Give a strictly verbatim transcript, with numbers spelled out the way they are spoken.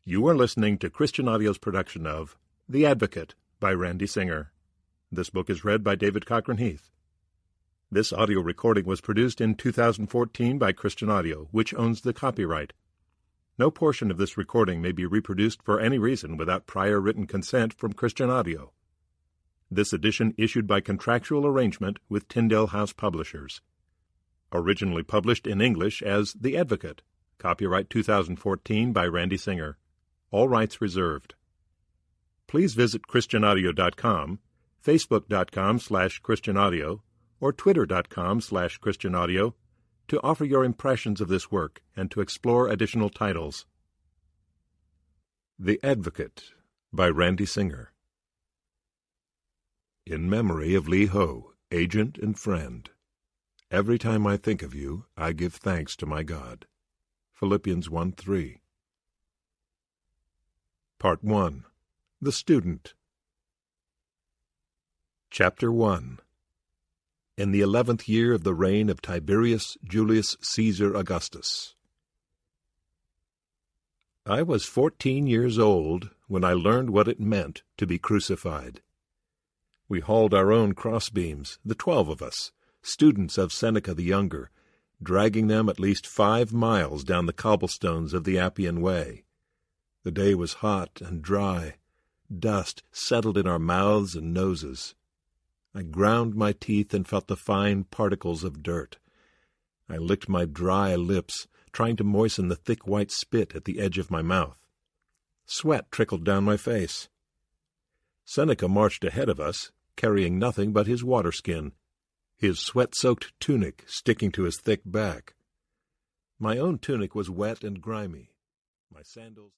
You are listening to Christian Audio's production of The Advocate by Randy Singer. This book is read by David Cochran Heath. This audio recording was produced in two thousand fourteen by Christian Audio, which owns the copyright. No portion of this recording may be reproduced for any reason without prior written consent from Christian Audio. This edition issued by contractual arrangement with Tyndale House Publishers. Originally published in English as The Advocate. Copyright two thousand fourteen by Randy Singer. All rights reserved. Please visit Christian Audio dot com, Facebook dot com slash Christian Audio, or Twitter dot com slash Christian Audio to offer your impressions of this work and to explore additional titles. The Advocate by Randy Singer. In memory of Lee Ho, agent and friend. Every time I think of you, I give thanks to my God. Philippians one three. Part one. The Student. Chapter one. In the eleventh year of the reign of Tiberius Julius Caesar Augustus. I was fourteen years old when I learned what it meant to be crucified. We hauled our own crossbeams, the twelve of us, students of Seneca the Younger, dragging them at least five miles down the cobblestones of the Appian Way. The day was hot and dry. Dust settled in our mouths and noses. I ground my teeth and felt the fine particles of dirt. I licked my dry lips, trying to moisten the thick white spit at the edge of my mouth. Sweat trickled down my face. Seneca marched ahead of us, carrying nothing but his water-skin, his sweat-soaked tunic sticking to his thick back. My own tunic was wet and grimy. My sandals...